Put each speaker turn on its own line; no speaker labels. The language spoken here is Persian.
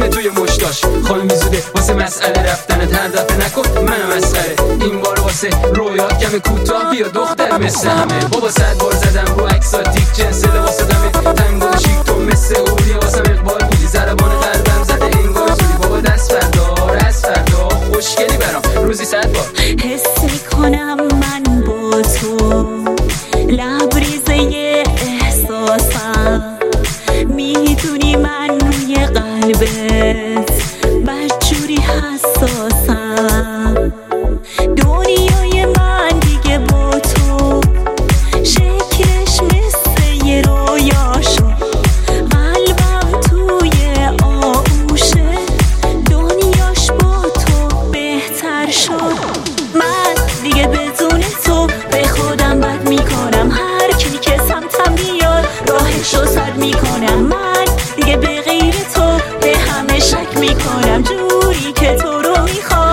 میمونه توی مشتاش. خانم بیزوده واسه مسئله رفتنت هر دفعه نکن منم مسئله. این بار واسه رویا کم کوتاه بیا دختر مثل همه. بابا 100 بار زدم رو عکسات تیک جنس لباس دمه تنگو و شیک تو مثل اولی واسم اقبال بودی زربان قلبم زده انگار زودی. بابا دست بردار از فردا خوشگلی برام روزی 100 بار
حس میکنم من با تو لبریزه احساسم. میدونی من روی قلبت بدجوری حساسم. دنیای من دیگه با تو شکلش مثل یه رویا شد. قلبم توی آغوشه دنیاش با تو بهتر شد. من دیگه بدون تو به خودم بد میکنم. هر کی که سمتم بیاد راهشو سد میکنم. من دیگه به غیر تو به همه شک میکنم. جوری که تو رو میخوام